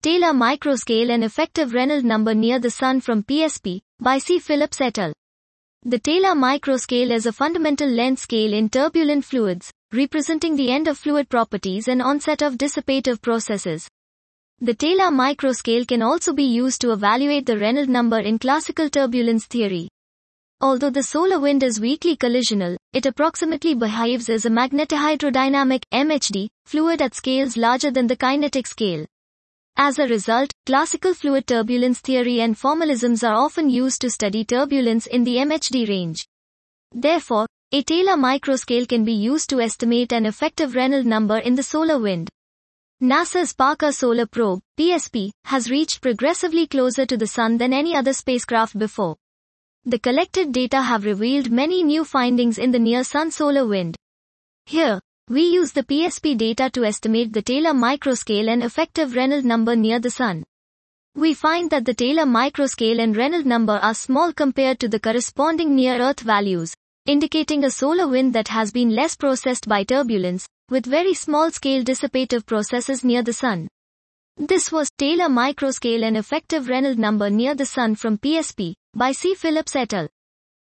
Taylor Microscale and Effective Reynolds Number Near the Sun from PSP, by C. Phillips et al. The Taylor microscale is a fundamental length scale in turbulent fluids, representing the end of fluid properties and onset of dissipative processes. The Taylor microscale can also be used to evaluate the Reynolds number in classical turbulence theory. Although the solar wind is weakly collisional, it approximately behaves as a magnetohydrodynamic (MHD) fluid at scales larger than the kinetic scale. As a result, classical fluid turbulence theory and formalisms are often used to study turbulence in the MHD range. Therefore, a Taylor microscale can be used to estimate an effective Reynolds number in the solar wind. NASA's Parker Solar Probe, PSP, has reached progressively closer to the Sun than any other spacecraft before. The collected data have revealed many new findings in the near-Sun solar wind. Here, we use the PSP data to estimate the Taylor microscale and effective Reynolds number near the Sun. We find that the Taylor microscale and Reynolds number are small compared to the corresponding near-Earth values, indicating a solar wind that has been less processed by turbulence, with very small-scale dissipative processes near the Sun. This was Taylor microscale and effective Reynolds number near the Sun from PSP, by C. Phillips et al.